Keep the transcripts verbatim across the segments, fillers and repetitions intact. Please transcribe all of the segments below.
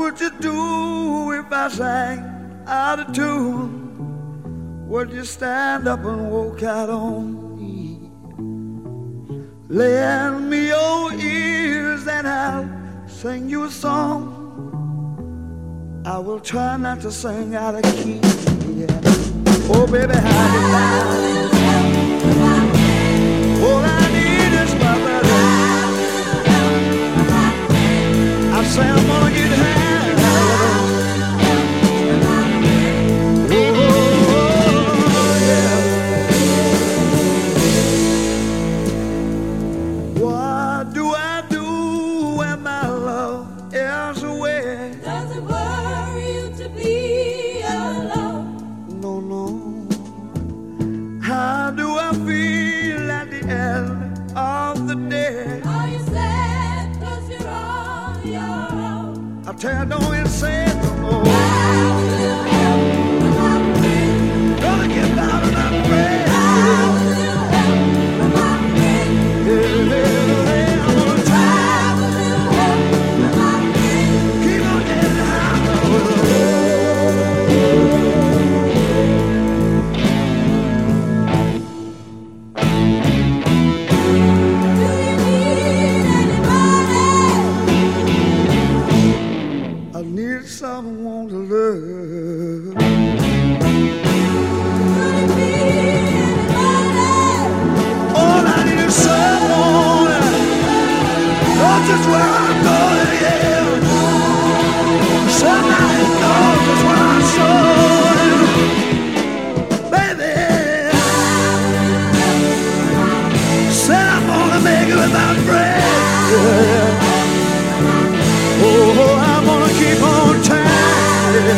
would you do if I sang out of tune? Would you stand up and walk out on me? Lend me your ears and I'll sing you a song. I will try not to sing out of key. Yeah. Oh, baby, how do you all I need is my brother. I say I'm gonna get high. Oh, yeah. What do I do when my love is away? Does it worry you to be alone? No, no. How do I feel at the end of the day? Are you sad cause you're on your own? I tell you, don't even say it no more. How will you help when I'm free? Gonna get out of my bed. How will you help when I'm free? Yeah, yeah, yeah, I'm gonna try. How will you help when I'm free? Keep on getting high. Do you need anybody? I need someone to love. Could it be anybody? All I need is someone. Knows just where I'm going, yeah. Somebody knows just where I'm going, baby. Said I'm gonna make it without bread. Yeah. Oh, I'm gonna keep on trying.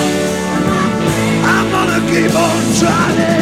I'm gonna keep on trying.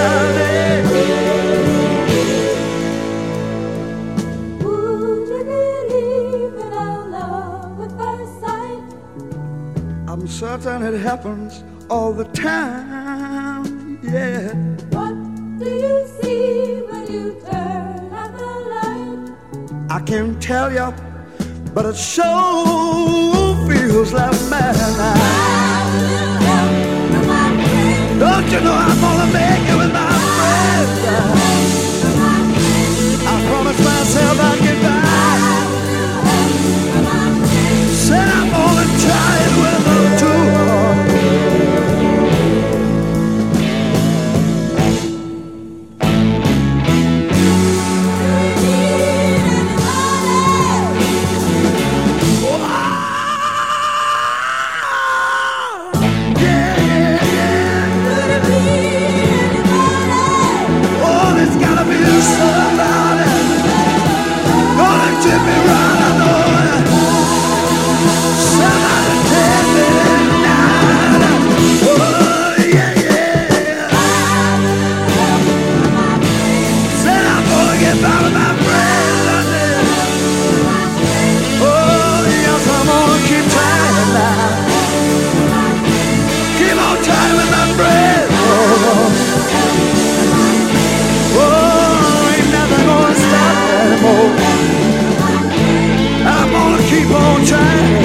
Would you believe in our love at first sight? I'm certain it happens all the time, yeah. What do you see when you turn out the light? I can't tell you, but it sure feels like madness. How will you help when I'm free? Don't you know I'm gonna make it with my friends? I promised myself I'd get by. Said I'm gonna try it with them too. Yeah, yeah, yeah. Oh, there's gotta be somebody gonna tip me right, I know it. Somebody tip me tonight. Oh, yeah, yeah. Said I'm gonna get by with my friends, I did. Oh, yes, I'm gonna keep trying now. Keep on trying with my friends. Oh, oh, ain't nothing gonna stop anymore. I'm gonna keep on trying.